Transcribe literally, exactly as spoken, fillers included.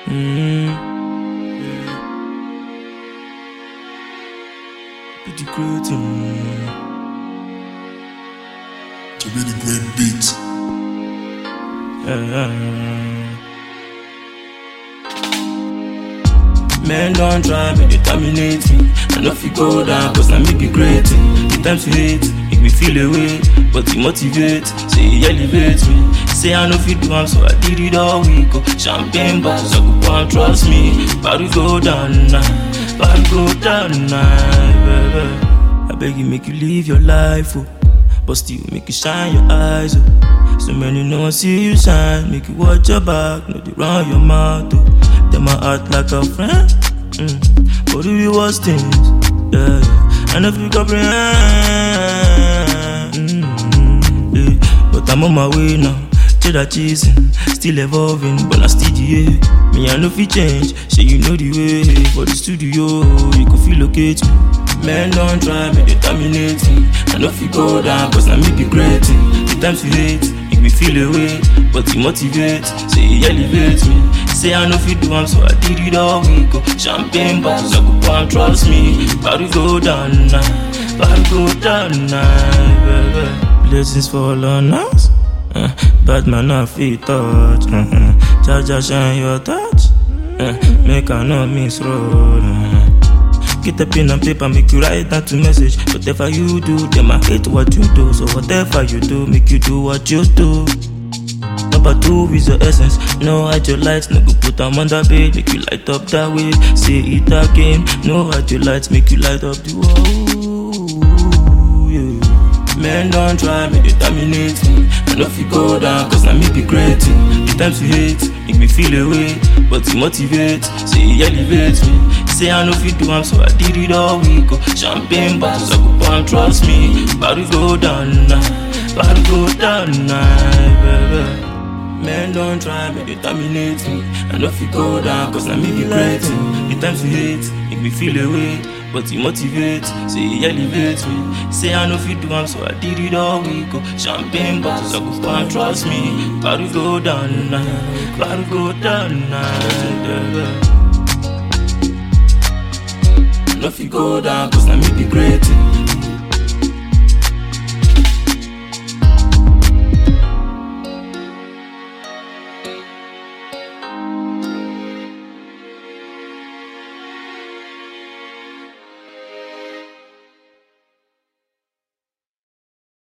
Mm, yeah. Pretty creative. To be the great beat. Yeah. Men don't try, but they terminate me. I know if you go down, cause I make it great. The times you hate, make me feel away. But you motivate, say you elevate me. Say I know if you do, I'm so I did it all week. Oh. Champagne bottles, I go down, trust me. Body go down now, body go down now, baby. I beg you, make you live your life, oh. But still make you shine your eyes, oh. So many no one see you shine, make you watch your back, no they run your mouth, oh. Them my heart like a friend, mm. But do the worst things, yeah, yeah. And if you comprehend, mm, yeah. But I'm on my way now, cheddar chasing, still evolving, but I still yeah. Me I know if you change, say you know the way. For the studio, you can feel locate me. Men don't try, me they terminate me. I know if you go down, cause I make it great. The times you hate, make me feel away. But you motivate, say you elevate me. Say I know if you do, I'm so I did it all week. Oh. Champagne bottles, I go down, trust me. Body go down now, body go down now, baby. Blessings fall on us, uh, bad man not fit touch. Uh-huh. Jaja shine your touch, uh, make I not miss road. Uh-huh. Get a pen and paper, make you write down to message. Whatever you do, them I hate what you do. So whatever you do, make you do what you do. Number two is your essence. No hide your lights, no go put them on the bed. Make you light up that way. Say it again. No hide your lights, make you light up the world. Yeah. Men don't try, me they terminate me. I know if you go down, cause I make it great. The times you hate, make me feel away. But you motivate, say you elevate me. Say I know if you do, I'm so I did it all week. Oh. Champagne bottles, I go down, trust me. Body go down now, body go down now, baby. Men don't try, me they terminate me. I know if you go down, cause I make it great. The times you hate, make me feel away. But you motivate, say you elevate me. Say I know if you do, I'm so I did it all week. Oh. Champagne bottles, I go down, trust me. Body go down now, body go down now, baby. I know if you go down, cause I make it great.